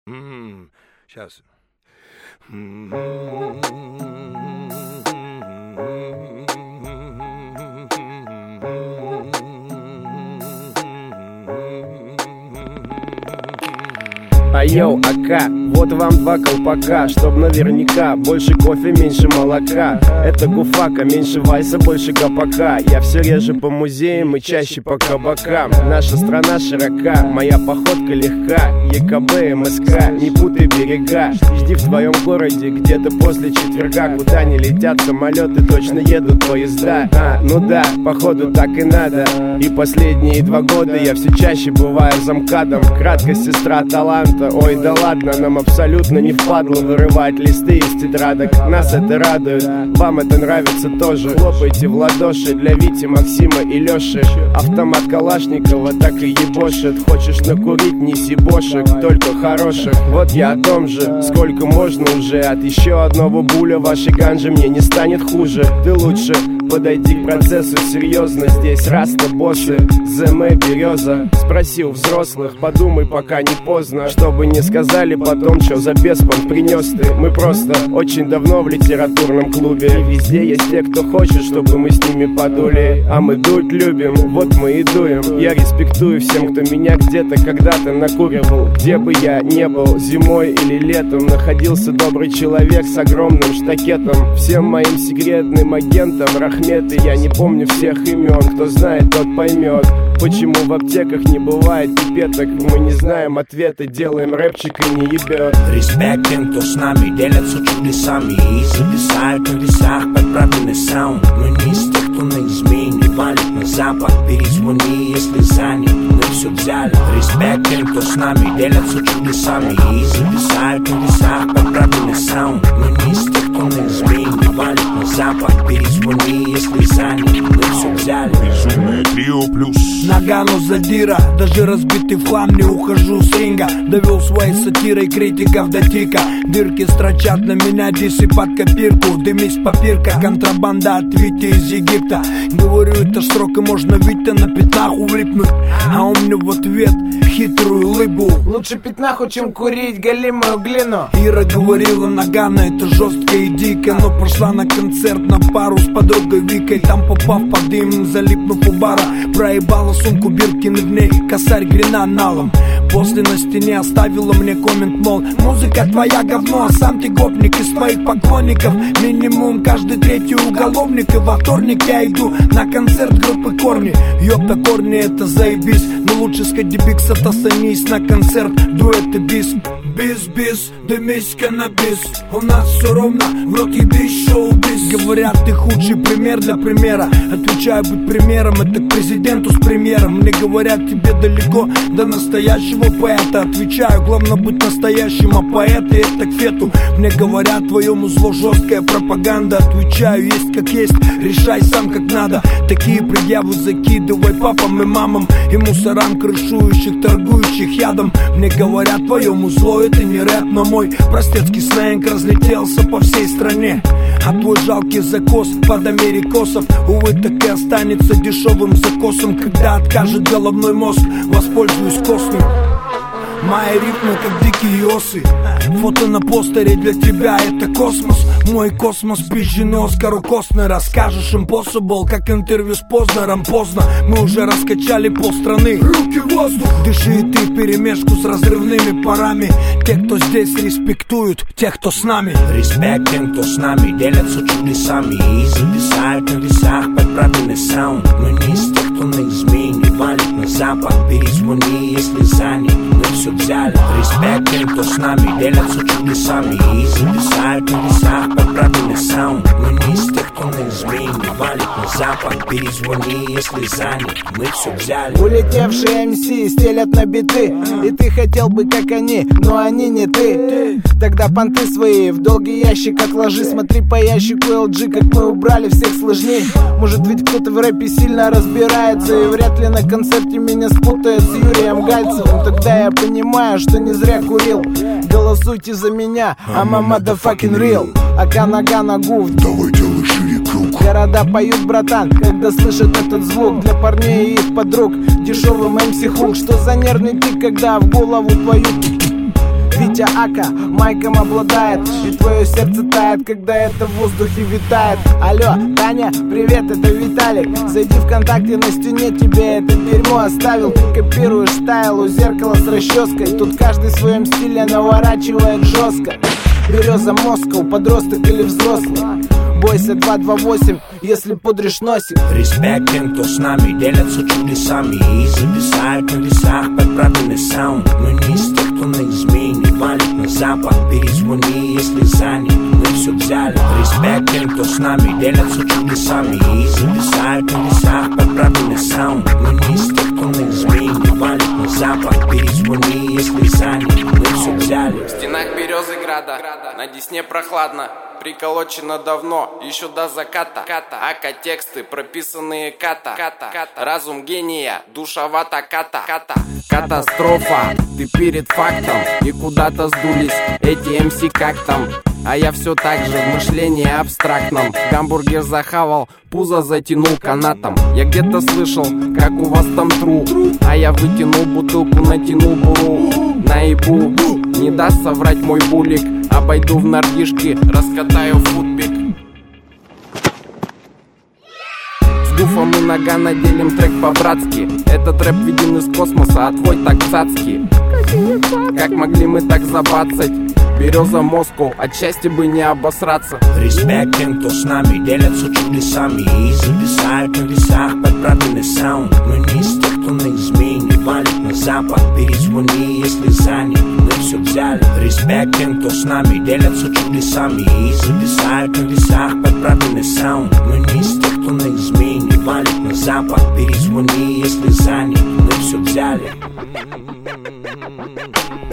Сейчас. Айоу, АК, вот вам 2 колпака, чтоб наверняка больше кофе, меньше молока. Это гуфака, меньше вайса, больше гопака. Я все реже по музеям и чаще по кабакам. Наша страна широка, моя походка легка. ЕКБ, МСК, не путай берега. Жди в твоем городе где-то после четверга. Куда не летят самолеты, точно едут поезда. Ну да, походу так и надо. И последние 2 года я все чаще бываю замкадом. Краткость сестра таланта. Ой, да ладно, нам абсолютно не впадло вырывать листы из тетрадок. Нас это радует, вам это нравится тоже. Хлопайте в ладоши для Вити, Максима и Лёши. Автомат Калашникова так и ебошит. Хочешь накурить, неси бошек, только хороших. Вот я о том же, сколько можно уже. От еще одного буля вашей ганжи мне не станет хуже. Ты лучше подойди к процессу серьезно. Здесь раста боссы, ЗМ береза. Спроси у взрослых, подумай, пока не поздно. Чтобы не сказали потом, что за беспон принес ты. Мы просто очень давно в литературном клубе. И везде есть те, кто хочет, чтобы мы с ними подули. А мы дуть любим, вот мы и дуем. Я респектую всем, кто меня где-то когда-то накуривал. Где бы я не был, зимой или летом, находился добрый человек с огромным штакетом. Всем моим секретным агентам рахметы. Я не помню всех имен, кто знает, тот поймет. Почему в аптеках не бывает пипеток? Мы не знаем ответа, делаем рэпчик и не ебет. Респект тем, кто с нами делятся чудесами и зависают на весах под правильный саунд. Мы не из тех, кто на измене валит на запад. Перезвони, если занят, мы все взяли. Респект тем, кто с нами делятся чудесами и зависают на весах под правильный саунд. Мы не из тех, кто на измене валит на запад. Перезвони, если занят, мы все взяли. Безумное трио плюс Нагану задира, даже разбитый в хлам не ухожу с ринга. Довел своей сатирой критиков до тика. Дырки строчат на меня дисы под копирку. Дымись попирка, контрабанда от Вити из Египта. Говорю, это строк и можно Витя на пятнах улипнуть. А он мне в ответ хитрую улыбу. Лучше пятнаху, чем курить галимую глину. Ира говорила, Нагана, это жестко и дико. Но пошла на концерт на пару с подругой Викой. Там попав под дым, залипнув у бара. Проебала сумку Биркин, в ней косарь гренаналом. После на стене оставила мне коммент, мол, музыка твоя говно, а сам ты гопник из твоих поклонников. Минимум каждый третий уголовник. И во вторник я иду на концерт группы Корни. Ёпта, Корни, это заебись. Но лучше сходи бикс, отостанись на концерт дуэт и бис. Бис-бис, дымись каннабис. У нас все ровно, в рот ебись, шоу-биз. Говорят, ты худший пример для примера. Отвечаю, быть примером, это к президенту с премьером. Мне говорят, тебе далеко до настоящего поэта. Отвечаю, главное быть настоящим, а поэты это к фету. Мне говорят, твоему зло жесткая пропаганда. Отвечаю, есть как есть, решай сам как надо. Такие предъявы закидывай папам и мамам и мусорам, крышующих, торгующих ядом. Мне говорят, твоему зло это не рэп, но мой простецкий сленг разлетелся по всей стране. А твой жалкий закос под америкосов, увы, так и останется дешевым закосом. Когда откажет головной мозг, воспользуюсь костным. Мои ритмы как дикие осы. Фото на постере для тебя это космос. Мой космос пизженый Оскару Костнер. Расскажешь impossible, как интервью с Познером. Поздно, мы уже раскачали полстраны. Руки в воздух. Дыши и ты вперемешку с разрывными парами. Те, кто здесь респектуют, тех, кто с нами. Респект тем, кто с нами делятся чудесами и зависают на весах под правильный саунд. Мы не из тех, кто на измене валит на запад. Перезвони, если занят, мы все взяли. Респект тем, кто с нами делятся чудесами и зависают на весах под правильный саунд. Мы не из тех, кто на измене валит на запад. Перезвони, если занят, мы все взяли. Улетевшие MC стелят на биты, и ты хотел бы как они, но они не ты. Тогда понты свои в долгий ящик отложи. Смотри по ящику LG, как мы убрали всех сложней. Может ведь кто-то в рэпе сильно разбирается, и вряд ли на концерте меня спутает с Юрием Гальцевым. Тогда я понимаю, что не зря курил. Голосуйте за меня, I'm a motherfucking real. Ака нога ногу, давай делай шире круг. Города поют, братан, когда слышат этот звук. Для парней и их подруг дешевым MC хук. Что за нервный тик, когда в голову твою Витя Ака майком обладает, и твое сердце тает, когда это в воздухе витает. Алло, Таня, привет, это Виталик. Зайди ВКонтакте, на стене тебе это дерьмо оставил. Ты копируешь стайл у зеркала с расческой. Тут каждый в своем стиле наворачивает жестко. Береза Москва, подросток или взрослый. Бойся 228, если пудришь носик. Респект тем, кто с нами делятся чудесами и зависают на весах под правильный саунд. Мы не из тех, кто на измене валит на запад. Перезвони, если занят, мы все взяли. Респект тем, кто с нами делятся чудесами и зависают на весах под правильный саунд. Мы не из тех, кто на измене валит на запад. Перезвони, если занят, мы все взяли. В стенах Березыграда, на Десне прохладно. Приколочено давно, еще до заката. Ака тексты, прописанные ката. Разум гения, душевата ката. Катастрофа, ты перед фактом. И куда-то сдулись эти МС как там. А я все так же в мышлении абстрактном. Гамбургер захавал, пузо затянул канатом. Я где-то слышал, как у вас там тру. А я вытянул бутылку, натянул буру. Наебу, не даст соврать мой булик. Обойду в нордишки, раскатаю футбик. С гуфом и Нагано делим трек по-братски. Этот рэп виден из космоса, а твой так цацкий. Как могли мы так забацать? Береза Москва, от счастья бы не обосраться. Респект тем, кто с нами делятся чудесами и зависают на весах под правильный саунд. Мы не из тех, кто на измене валит на запад. Перезвони, если занят, мы все взяли. Респект тем, кто с нами делятся чудесами и зависают на весах под правильный саунд. Мы не из тех, кто на измене валит на запад. Перезвони, если занят, мы все взяли.